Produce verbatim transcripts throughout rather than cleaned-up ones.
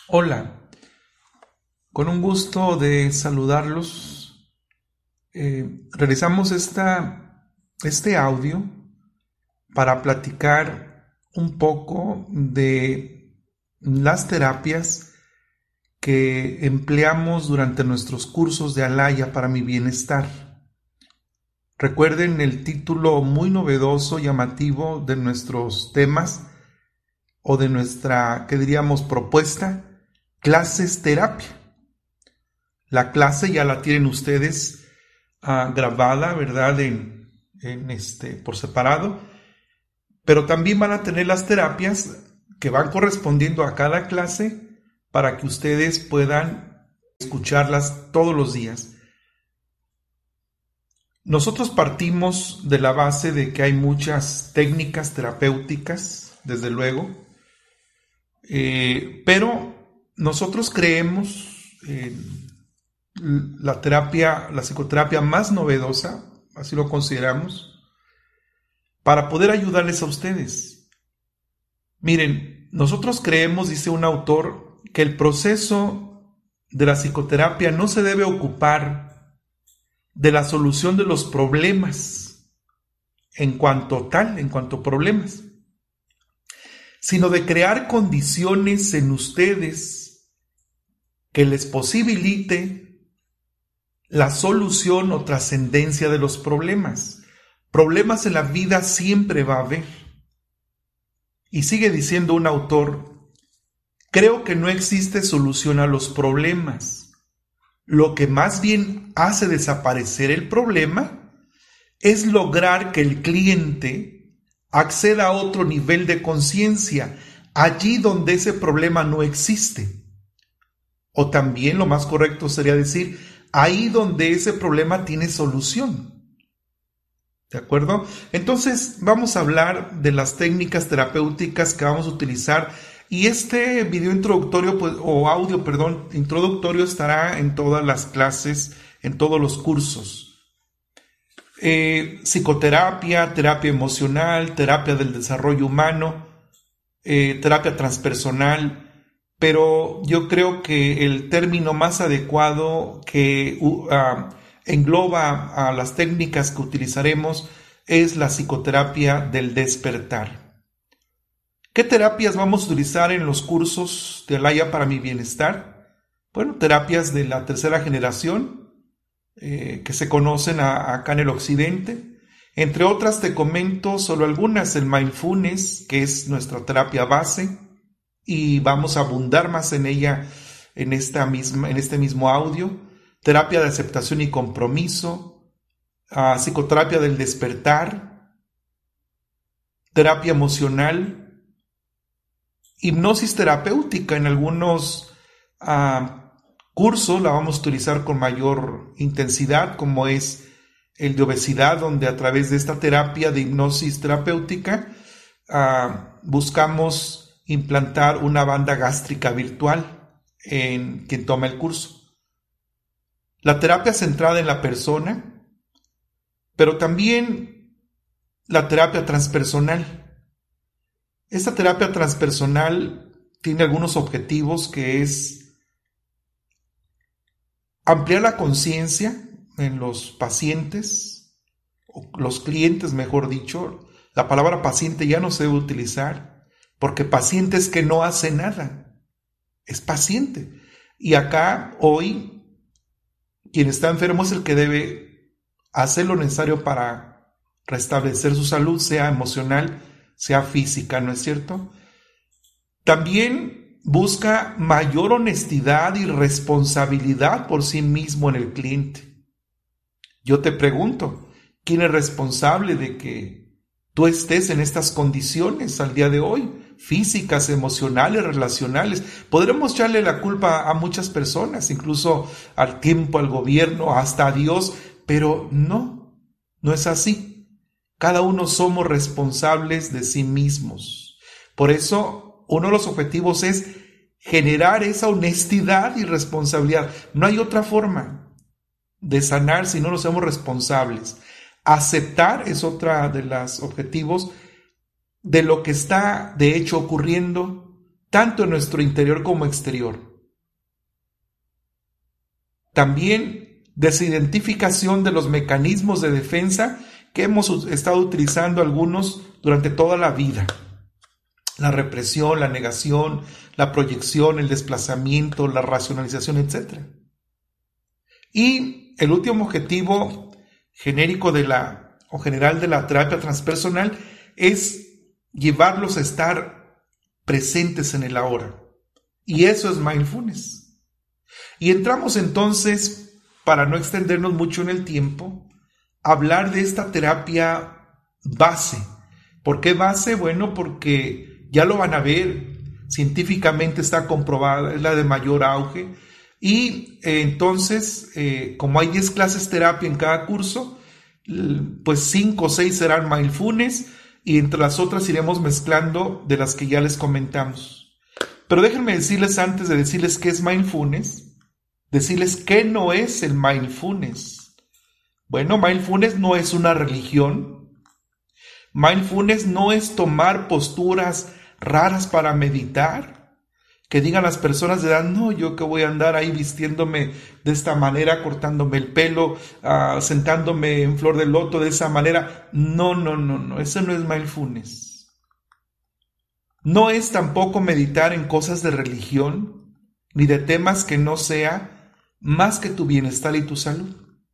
Hola, con un gusto de saludarlos. Eh, realizamos esta, este audio para platicar un poco de las terapias que empleamos durante nuestros cursos de Alaya para mi bienestar. Recuerden el título muy novedoso, llamativo de nuestros temas o de nuestra, ¿qué diríamos?, propuesta, clases terapia. La clase ya la tienen ustedes uh, grabada, ¿verdad?, en, en este, por separado, pero también van a tener las terapias que van correspondiendo a cada clase para que ustedes puedan escucharlas todos los días. Nosotros partimos de la base de que hay muchas técnicas terapéuticas, desde luego, eh, pero nosotros creemos en la terapia, la psicoterapia más novedosa, así lo consideramos, para poder ayudarles a ustedes. Miren, nosotros creemos, dice un autor, que el proceso de la psicoterapia no se debe ocupar de la solución de los problemas en cuanto tal, en cuanto problemas, sino de crear condiciones en ustedes que les posibilite la solución o trascendencia de los problemas. Problemas en la vida siempre va a haber. Y sigue diciendo un autor, creo que no existe solución a los problemas. Lo que más bien hace desaparecer el problema es lograr que el cliente acceda a otro nivel de conciencia, allí donde ese problema no existe. O también lo más correcto sería decir, ahí donde ese problema tiene solución. ¿De acuerdo? Entonces vamos a hablar de las técnicas terapéuticas que vamos a utilizar y este video introductorio, pues, o audio, perdón, introductorio estará en todas las clases, en todos los cursos. Eh, psicoterapia, terapia emocional, terapia del desarrollo humano, eh, terapia transpersonal, pero yo creo que el término más adecuado que uh, uh, engloba a las técnicas que utilizaremos es la psicoterapia del despertar. ¿Qué terapias vamos a utilizar en los cursos de Alaya para mi bienestar? Bueno, terapias de la tercera generación eh, que se conocen a, acá en el occidente. Entre otras te comento solo algunas, el mindfulness, que es nuestra terapia base, y vamos a abundar más en ella en, esta misma, en este mismo audio. Terapia de aceptación y compromiso, uh, psicoterapia del despertar, terapia emocional, hipnosis terapéutica. En algunos uh, cursos la vamos a utilizar con mayor intensidad, como es el de obesidad, donde a través de esta terapia de hipnosis terapéutica uh, buscamos implantar una banda gástrica virtual en quien toma el curso. La terapia centrada en la persona, pero también la terapia transpersonal. Esta terapia transpersonal tiene algunos objetivos, que es ampliar la conciencia en los pacientes, o los clientes, mejor dicho. La palabra paciente ya no se debe utilizar, porque paciente es que no hace nada, es paciente. Y acá hoy, quien está enfermo es el que debe hacer lo necesario para restablecer su salud, sea emocional, sea física, ¿no es cierto? También busca mayor honestidad y responsabilidad por sí mismo en el cliente. Yo te pregunto, ¿quién es responsable de que tú estés en estas condiciones al día de hoy? Físicas, emocionales, relacionales. Podremos echarle la culpa a muchas personas, incluso al tiempo, al gobierno, hasta a Dios, pero no, no es así. Cada uno somos responsables de sí mismos. Por eso, uno de los objetivos es generar esa honestidad y responsabilidad. No hay otra forma de sanar si no nos somos responsables. Aceptar es otra de los objetivos de lo que está de hecho ocurriendo, tanto en nuestro interior como exterior. También desidentificación de los mecanismos de defensa que hemos estado utilizando algunos durante toda la vida. La represión, la negación, la proyección, el desplazamiento, la racionalización, etcétera. Y el último objetivo genérico de la, o general de la terapia transpersonal es llevarlos a estar presentes en el ahora. Y eso es mindfulness. Y entramos entonces, para no extendernos mucho en el tiempo, a hablar de esta terapia base. ¿Por qué base? Bueno, porque ya lo van a ver, científicamente está comprobada, es la de mayor auge. Y eh, entonces, eh, como hay diez clases terapia en cada curso, pues cinco o seis serán mindfulness y entre las otras iremos mezclando de las que ya les comentamos. Pero déjenme decirles, antes de decirles qué es mindfulness, decirles qué no es el mindfulness. Bueno, mindfulness no es una religión. Mindfulness no es tomar posturas raras para meditar. Que digan las personas de edad, no, yo que voy a andar ahí vistiéndome de esta manera, cortándome el pelo, uh, sentándome en flor de loto de esa manera. No, no, no, no, eso no es mindfulness. No es tampoco meditar en cosas de religión, ni de temas que no sea más que tu bienestar y tu salud.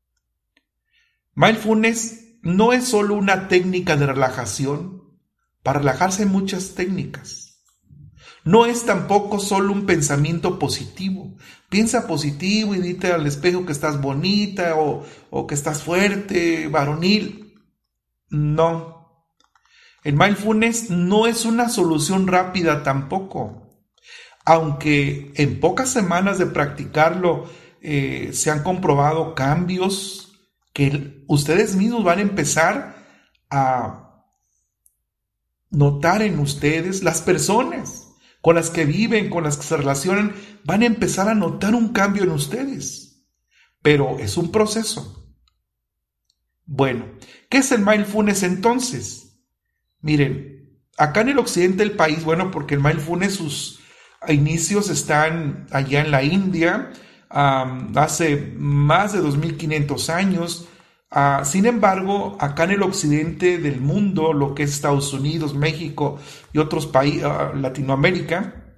Mindfulness no es solo una técnica de relajación. Para relajarse hay muchas técnicas. No es tampoco solo un pensamiento positivo. Piensa positivo y dite al espejo que estás bonita o, o que estás fuerte, varonil. No. El mindfulness no es una solución rápida tampoco. Aunque en pocas semanas de practicarlo eh, se han comprobado cambios que ustedes mismos van a empezar a notar en ustedes, las personas con las que viven, con las que se relacionan, van a empezar a notar un cambio en ustedes. Pero es un proceso. Bueno, ¿qué es el mindfulness entonces? Miren, acá en el occidente del país, bueno, porque el mindfulness, sus inicios están allá en la India, um, hace más de dos mil quinientos años. Uh, sin embargo, acá en el occidente del mundo, lo que es Estados Unidos, México y otros países, uh, Latinoamérica,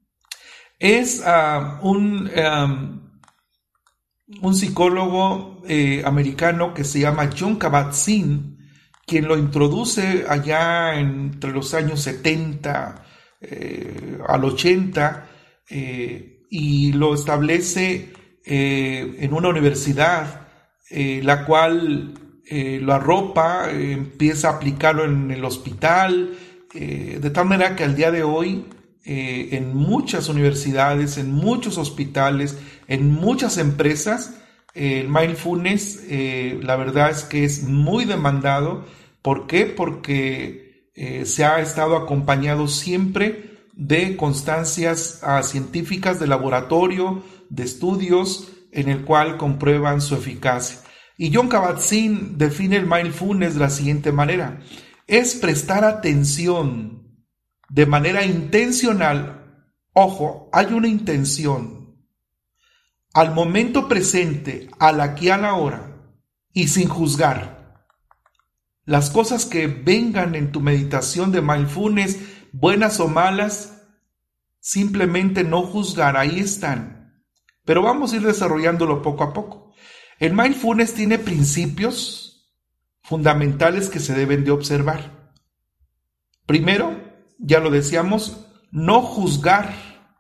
es uh, un, um, un psicólogo eh, americano que se llama Jon Kabat-Zinn, quien lo introduce allá entre los años setenta eh, al ochenta eh, y lo establece eh, en una universidad. Eh, la cual eh, lo arropa, eh, empieza a aplicarlo en el hospital, eh, de tal manera que al día de hoy eh, en muchas universidades, en muchos hospitales, en muchas empresas, eh, el mindfulness eh, la verdad es que es muy demandado. ¿Por qué? Porque eh, se ha estado acompañado siempre de constancias uh, científicas de laboratorio, de estudios, en el cual comprueban su eficacia. Y Jon Kabat-Zinn define el mindfulness de la siguiente manera: es prestar atención de manera intencional, ojo, hay una intención, al momento presente, al aquí, a la hora, y sin juzgar. Las cosas que vengan en tu meditación de mindfulness, buenas o malas, simplemente no juzgar, ahí están. Pero vamos a ir desarrollándolo poco a poco. El mindfulness tiene principios fundamentales que se deben de observar. Primero, ya lo decíamos, no juzgar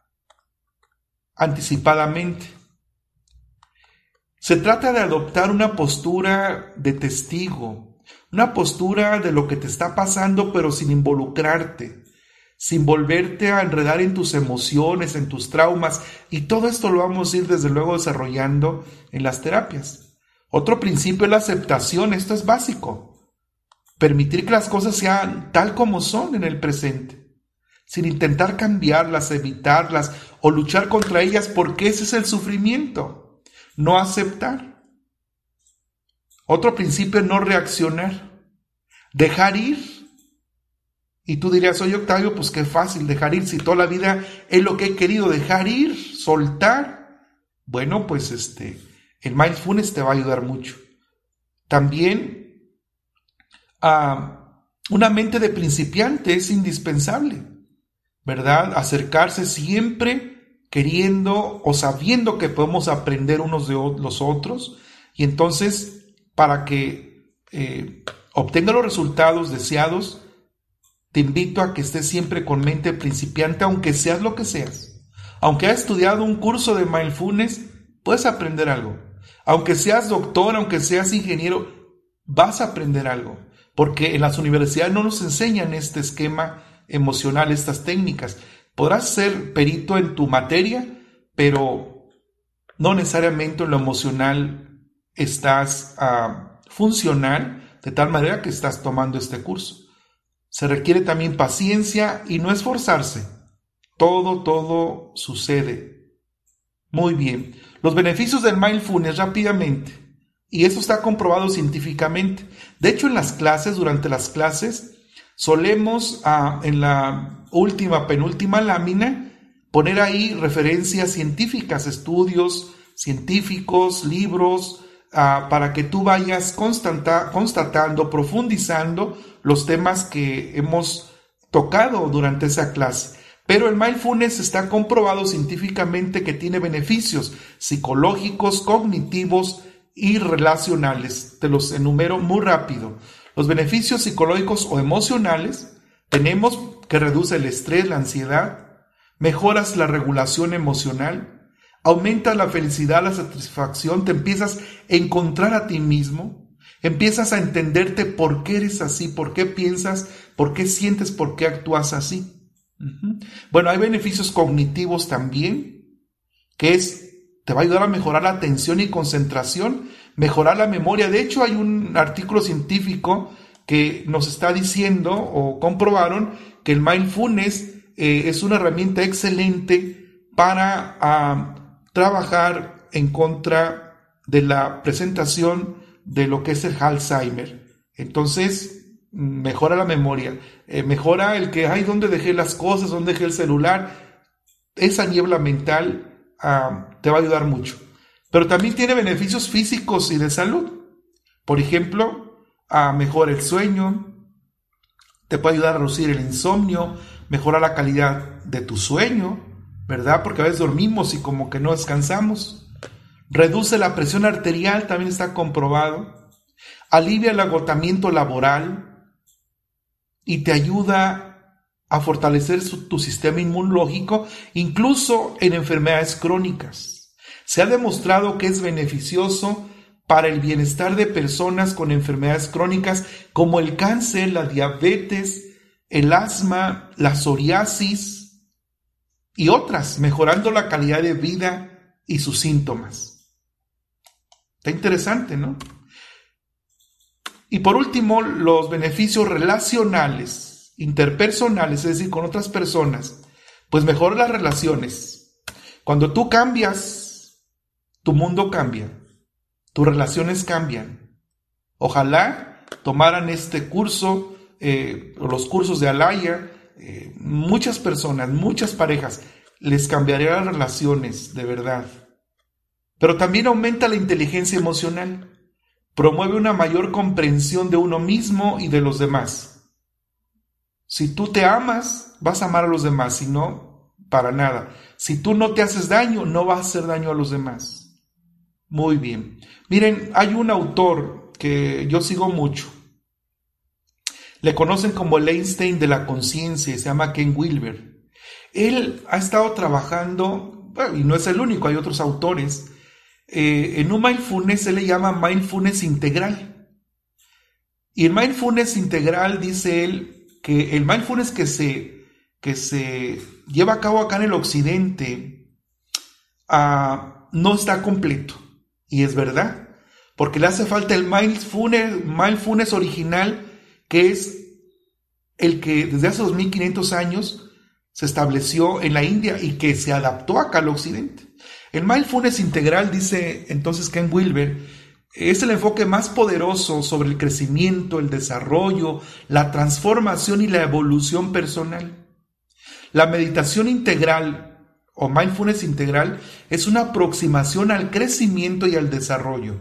anticipadamente. Se trata de adoptar una postura de testigo, una postura de lo que te está pasando, pero sin involucrarte, sin volverte a enredar en tus emociones, en tus traumas, y todo esto lo vamos a ir desde luego desarrollando en las terapias. Otro principio es la aceptación, esto es básico. Permitir que las cosas sean tal como son en el presente, sin intentar cambiarlas, evitarlas o luchar contra ellas, porque ese es el sufrimiento, no aceptar. Otro principio es no reaccionar, dejar ir Y tú dirías, oye Octavio, pues qué fácil dejar ir, si toda la vida es lo que he querido, dejar ir, soltar. Bueno, pues este, el mindfulness te va a ayudar mucho. También, uh, una mente de principiante es indispensable, ¿verdad? Acercarse siempre queriendo o sabiendo que podemos aprender unos de los otros, y entonces, para que eh, obtenga los resultados deseados, te invito a que estés siempre con mente principiante, aunque seas lo que seas. Aunque hayas estudiado un curso de mindfulness, puedes aprender algo. Aunque seas doctor, aunque seas ingeniero, vas a aprender algo. Porque en las universidades no nos enseñan este esquema emocional, estas técnicas. Podrás ser perito en tu materia, pero no necesariamente en lo emocional estás uh, funcional, de tal manera que estás tomando este curso. Se requiere también paciencia y no esforzarse. Todo, todo sucede. Muy bien. Los beneficios del mindfulness rápidamente. Y esto está comprobado científicamente. De hecho, en las clases, durante las clases, solemos ah, en la última, penúltima lámina, poner ahí referencias científicas, estudios científicos, libros, ah, para que tú vayas constata, constatando, profundizando los temas que hemos tocado durante esa clase. Pero el mindfulness está comprobado científicamente que tiene beneficios psicológicos, cognitivos y relacionales. Te los enumero muy rápido. Los beneficios psicológicos o emocionales tenemos que reduce el estrés, la ansiedad, mejoras la regulación emocional, aumenta la felicidad, la satisfacción, te empiezas a encontrar a ti mismo, empiezas a entenderte por qué eres así, por qué piensas, por qué sientes, por qué actúas así. Uh-huh. Bueno, hay beneficios cognitivos también, que es, te va a ayudar a mejorar la atención y concentración, mejorar la memoria. De hecho, hay un artículo científico que nos está diciendo o comprobaron que el mindfulness eh, es una herramienta excelente para uh, trabajar en contra de la presentación de lo que es el Alzheimer. Entonces, mejora la memoria, eh, mejora el que, ay, ¿dónde dejé las cosas? ¿Dónde dejé el celular? Esa niebla mental uh, te va a ayudar mucho. Pero también tiene beneficios físicos y de salud. Por ejemplo, uh, mejora el sueño, te puede ayudar a reducir el insomnio, mejora la calidad de tu sueño, ¿verdad? Porque a veces dormimos y como que no descansamos. Reduce la presión arterial, también está comprobado. Alivia el agotamiento laboral y te ayuda a fortalecer su, tu sistema inmunológico, incluso en enfermedades crónicas. Se ha demostrado que es beneficioso para el bienestar de personas con enfermedades crónicas como el cáncer, la diabetes, el asma, la psoriasis y otras, mejorando la calidad de vida y sus síntomas. Está interesante, ¿no? Y por último, los beneficios relacionales, interpersonales, es decir, con otras personas, pues mejora las relaciones. Cuando tú cambias, tu mundo cambia, tus relaciones cambian. Ojalá tomaran este curso, eh, los cursos de Alaya, eh, muchas personas, muchas parejas, les cambiaría las relaciones, de verdad. Pero también aumenta la inteligencia emocional. Promueve una mayor comprensión de uno mismo y de los demás. Si tú te amas, vas a amar a los demás, si no, para nada. Si tú no te haces daño, no vas a hacer daño a los demás. Muy bien. Miren, hay un autor que yo sigo mucho. Le conocen como el Einstein de la conciencia, se llama Ken Wilber. Él ha estado trabajando, bueno, y no es el único, hay otros autores. Eh, en un mindfulness se le llama mindfulness integral. Y el mindfulness integral, dice él, que el mindfulness que se, que se lleva a cabo acá en el occidente uh, no está completo. Y es verdad, porque le hace falta el mindfulness, mindfulness original, que es el que desde hace dos mil quinientos años se estableció en la India y que se adaptó acá al occidente. El mindfulness integral, dice entonces Ken Wilber, Es el enfoque más poderoso sobre el crecimiento, el desarrollo, la transformación y la evolución personal. La meditación integral o mindfulness integral es una aproximación al crecimiento y al desarrollo.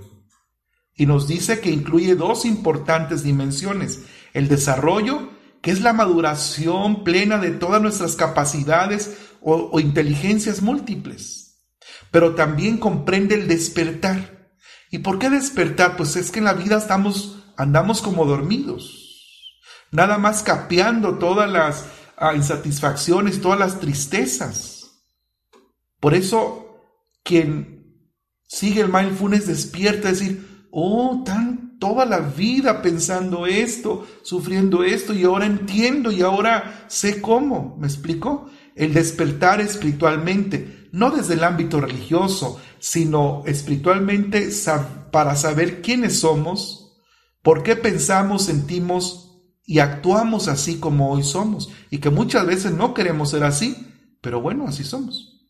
Y nos dice que incluye dos importantes dimensiones: el desarrollo, que es la maduración plena de todas nuestras capacidades o, o inteligencias múltiples, pero también comprende el despertar. ¿Y por qué despertar? Pues es que en la vida estamos, andamos como dormidos, nada más capeando todas las uh, insatisfacciones, todas las tristezas. Por eso, quien sigue el mindfulness despierta, es decir, oh, tan toda la vida pensando esto, sufriendo esto, y ahora entiendo y ahora sé cómo. ¿Me explico? El despertar espiritualmente, no desde el ámbito religioso, sino espiritualmente para saber quiénes somos, por qué pensamos, sentimos y actuamos así como hoy somos, y que muchas veces no queremos ser así, pero bueno, así somos.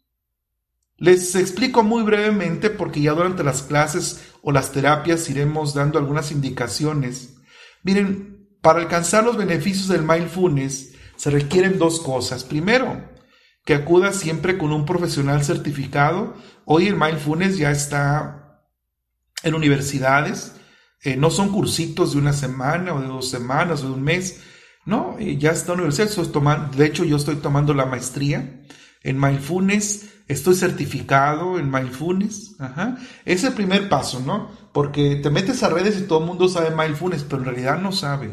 Les explico muy brevemente, porque ya durante las clases o las terapias iremos dando algunas indicaciones. Miren, para alcanzar los beneficios del mindfulness se requieren dos cosas. Primero, que acudas siempre con un profesional certificado. Hoy el mindfulness ya está en universidades, eh, no son cursitos de una semana o de dos semanas o de un mes, no, eh, ya está en la universidad. Estoy tomando, de hecho yo estoy tomando la maestría en mindfulness, estoy certificado en mindfulness. Ajá. Es el primer paso, ¿no? Porque te metes a redes y todo el mundo sabe mindfulness, pero en realidad no sabe.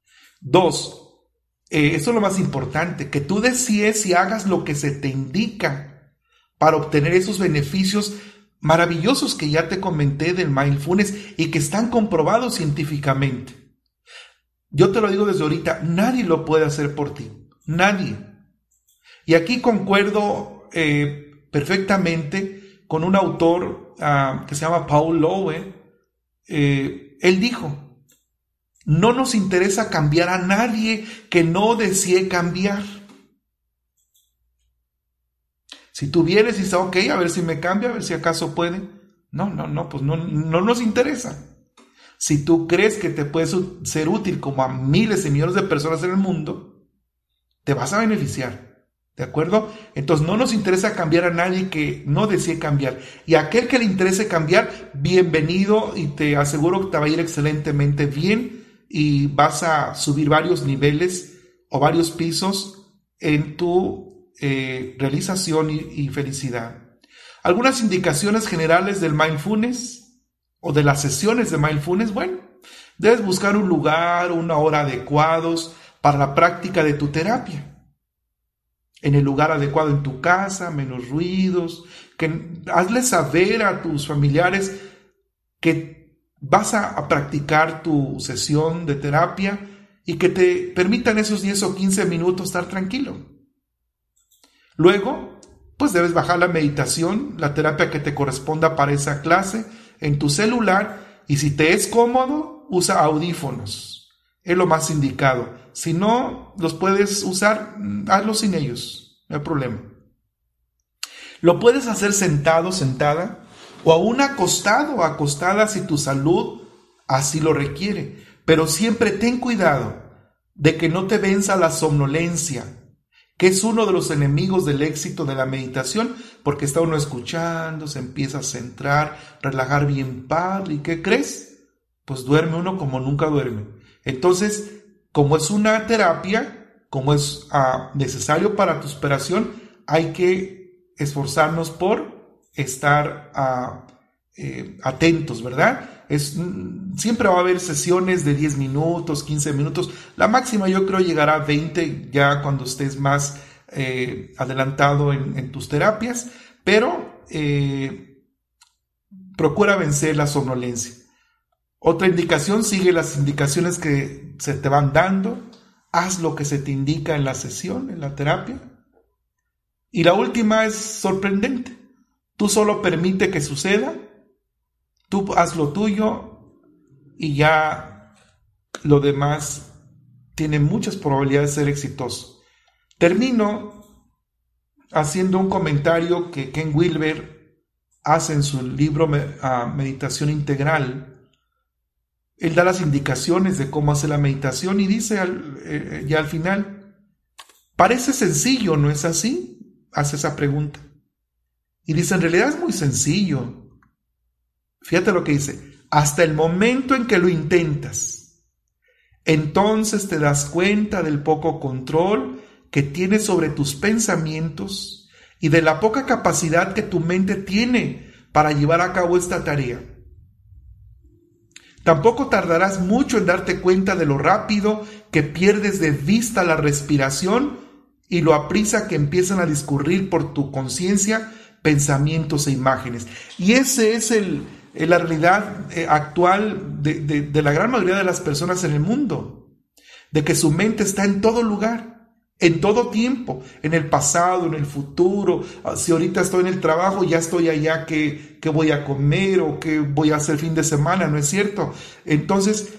Dos, Eh, esto es lo más importante, que tú decides y hagas lo que se te indica para obtener esos beneficios maravillosos que ya te comenté del mindfulness y que están comprobados científicamente. Yo te lo digo desde ahorita, nadie lo puede hacer por ti, nadie. Y aquí concuerdo eh, perfectamente con un autor uh, que se llama Paul Lowe. Eh, él dijo: no nos interesa cambiar a nadie que no desee cambiar. Si tú vienes y dices, ok, a ver si me cambia, a ver si acaso puede. No, no, no, pues no, no nos interesa. Si tú crees que te puedes ser útil como a miles y millones de personas en el mundo, te vas a beneficiar. ¿De acuerdo? Entonces no nos interesa cambiar a nadie que no desee cambiar. Y a aquel que le interese cambiar, bienvenido, y te aseguro que te va a ir excelentemente bien. Y vas a subir varios niveles o varios pisos en tu eh, realización y, y felicidad. Algunas indicaciones generales del mindfulness o de las sesiones de mindfulness. Bueno, debes buscar un lugar, una hora adecuados para la práctica de tu terapia. En el lugar adecuado en tu casa, menos ruidos, que hazle saber a tus familiares que vas a, a practicar tu sesión de terapia y que te permitan esos diez o quince minutos estar tranquilo. Luego, pues debes bajar la meditación, la terapia que te corresponda para esa clase en tu celular, y si te es cómodo, usa audífonos. Es lo más indicado. Si no los puedes usar, hazlo sin ellos, no hay problema. Lo puedes hacer sentado, sentada, o aún acostado o acostada si tu salud así lo requiere. Pero siempre ten cuidado de que no te venza la somnolencia, que es uno de los enemigos del éxito de la meditación, porque está uno escuchando, se empieza a centrar, relajar bien padre, ¿y qué crees? Pues duerme uno como nunca duerme. Entonces, como es una terapia, como es uh, necesario para tu superación, hay que esforzarnos por estar uh, eh, atentos, ¿verdad? Es, siempre va a haber sesiones de diez minutos, quince minutos, la máxima yo creo llegará a veinte ya cuando estés más eh, adelantado en, en tus terapias, pero eh, procura vencer la somnolencia. Otra indicación, sigue las indicaciones que se te van dando, haz lo que se te indica en la sesión, en la terapia. Y la última es sorprendente. Tú solo permite que suceda, tú haz lo tuyo y ya lo demás tiene muchas probabilidades de ser exitoso. Termino haciendo un comentario que Ken Wilber hace en su libro uh, Meditación Integral, él da las indicaciones de cómo hacer la meditación y dice al, eh, ya al final, parece sencillo, ¿no es así? Hace esa pregunta. Y dice, en realidad es muy sencillo. Fíjate lo que dice, hasta el momento en que lo intentas, entonces te das cuenta del poco control que tienes sobre tus pensamientos y de la poca capacidad que tu mente tiene para llevar a cabo esta tarea. Tampoco tardarás mucho en darte cuenta de lo rápido que pierdes de vista la respiración y lo aprisa que empiezan a discurrir por tu conciencia pensamientos e imágenes. Y ese es el, la realidad actual de, de, de la gran mayoría de las personas en el mundo, de que su mente está en todo lugar, en todo tiempo, en el pasado, en el futuro. Si ahorita estoy en el trabajo, ya estoy allá, que, que voy a comer o que voy a hacer fin de semana, ¿no es cierto? Entonces,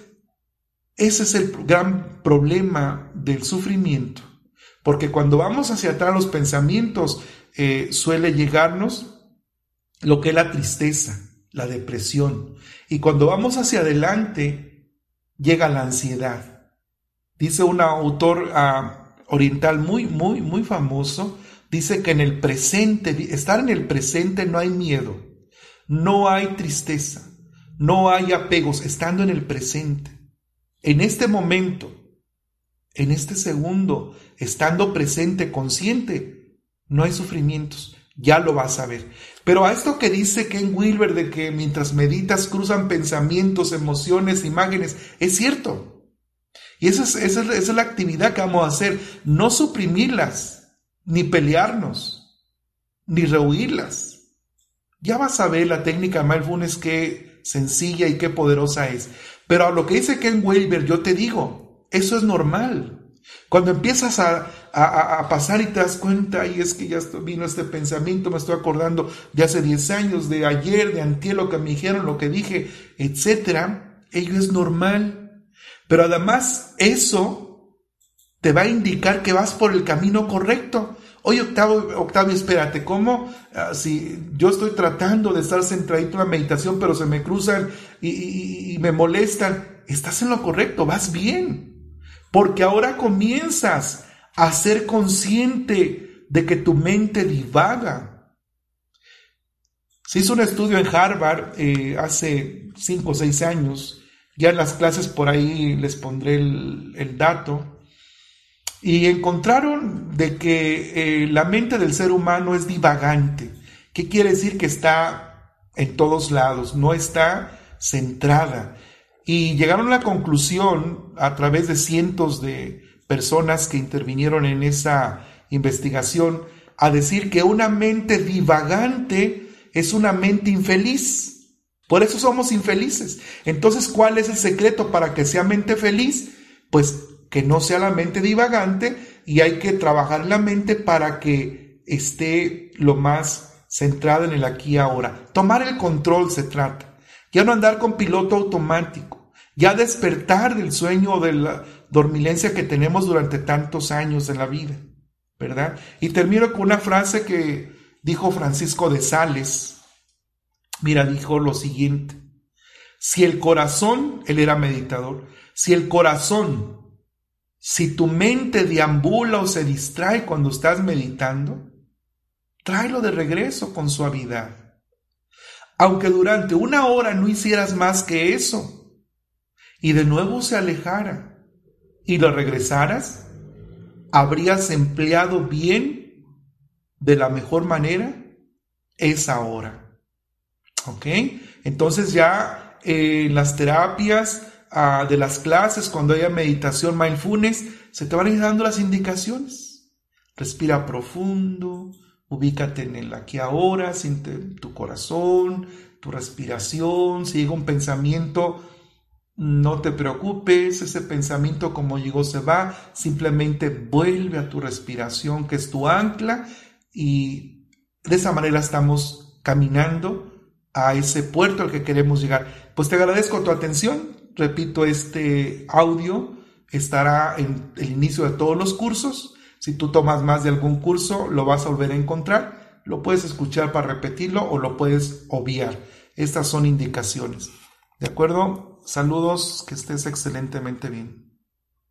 ese es el gran problema del sufrimiento, porque cuando vamos hacia atrás los pensamientos, eh, suele llegarnos lo que es la tristeza, la depresión, y cuando vamos hacia adelante, llega la ansiedad. Dice un autor uh, oriental muy, muy, muy famoso, dice que en el presente, estar en el presente no hay miedo, no hay tristeza, no hay apegos, estando en el presente. En este momento, en este segundo, estando presente, consciente, no hay sufrimientos, ya lo vas a ver. Pero a esto que dice Ken Wilber de que mientras meditas cruzan pensamientos, emociones, imágenes, es cierto. Y esa es, esa, es, esa es la actividad que vamos a hacer, no suprimirlas, ni pelearnos, ni rehuirlas. Ya vas a ver la técnica mindfulness qué sencilla y qué poderosa es. Pero a lo que dice Ken Wilber, yo te digo, eso es normal. Cuando empiezas a, a, a pasar y te das cuenta, y es que ya vino este pensamiento, me estoy acordando de hace diez años, de ayer, de antier, lo que me dijeron, lo que dije, etcétera, ello es normal. Pero además eso te va a indicar que vas por el camino correcto. Oye, Octavio, Octavio, espérate, ¿cómo? Uh, si yo estoy tratando de estar centradito en la meditación, pero se me cruzan y, y, y me molestan. Estás en lo correcto, vas bien. Porque ahora comienzas a ser consciente de que tu mente divaga. Se hizo un estudio en Harvard eh, hace cinco o seis años. Ya en las clases por ahí les pondré el, el dato. Y encontraron de que eh, la mente del ser humano es divagante. ¿Qué quiere decir? Que está en todos lados, no está centrada. Y llegaron a la conclusión, a través de cientos de personas que intervinieron en esa investigación, a decir que una mente divagante es una mente infeliz. Por eso somos infelices. Entonces, ¿cuál es el secreto para que sea mente feliz? Pues que no sea la mente divagante, y hay que trabajar la mente para que esté lo más centrada en el aquí y ahora. Tomar el control se trata. Ya no andar con piloto automático. Ya despertar del sueño o de la dormilencia que tenemos durante tantos años en la vida, ¿verdad? Y termino con una frase que dijo Francisco de Sales. Mira, dijo lo siguiente: si el corazón, él era meditador, si el corazón, si tu mente deambula o se distrae cuando estás meditando, tráelo de regreso con suavidad. Aunque durante una hora no hicieras más que eso, y de nuevo se alejara y lo regresaras, habrías empleado bien, de la mejor manera, esa hora. ¿Ok? Entonces ya eh, en las terapias uh, de las clases, cuando haya meditación mindfulness, se te van a ir dando las indicaciones. Respira profundo, ubícate en el aquí ahora, siente tu corazón, tu respiración. Si llega un pensamiento, no te preocupes, ese pensamiento como llegó se va, simplemente vuelve a tu respiración, que es tu ancla, y de esa manera estamos caminando a ese puerto al que queremos llegar. Pues te agradezco tu atención. Repito, este audio estará en el inicio de todos los cursos. Si tú tomas más de algún curso, lo vas a volver a encontrar. lo puedes escuchar para repetirlo o lo puedes obviar. Estas son indicaciones. ¿De acuerdo? Saludos, que estés excelentemente bien.